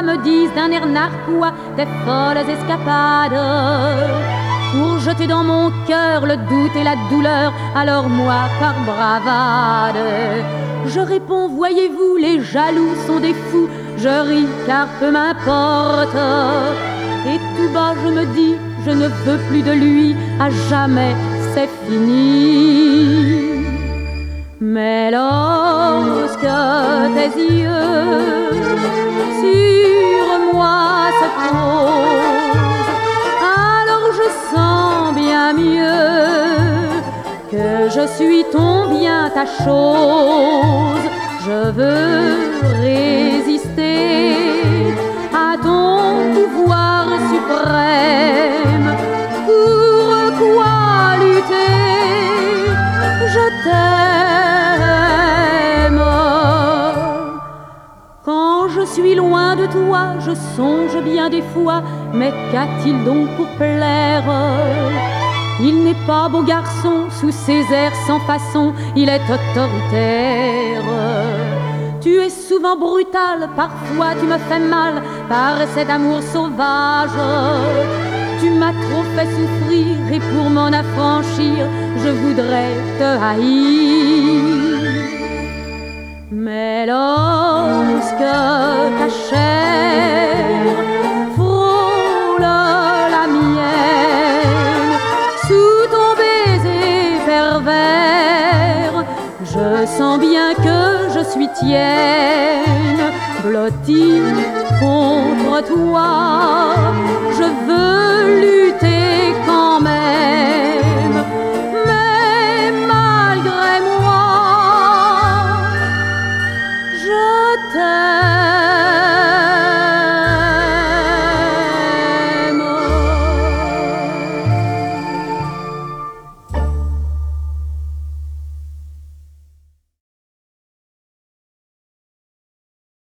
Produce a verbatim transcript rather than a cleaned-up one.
me disent d'un air narquois tes folles escapades, pour jeter dans mon cœur le doute et la douleur. Alors moi, par bravade, je réponds, voyez-vous, les jaloux sont des fous. Je ris car peu m'importe, et tout bas je me dis, je ne veux plus de lui, à jamais c'est fini. Mais lorsque tes yeux sur moi se posent, alors je sens bien mieux que je suis ton bien, ta chose. Je veux résister à ton pouvoir suprême. Pourquoi lutter? Je t'aime. Quand je suis loin de toi, je songe bien des fois, mais qu'a-t-il donc pour plaire? Il n'est pas beau garçon, sous ses airs sans façon, il est autoritaire. Tu es souvent brutal, parfois tu me fais mal, par cet amour sauvage. Tu m'as trop fait souffrir, et pour m'en affranchir, je voudrais te haïr. Mais lorsque ta chair frôle la mienne, sous ton baiser pervers, je sens bien que je suis tienne, blottie contre toi.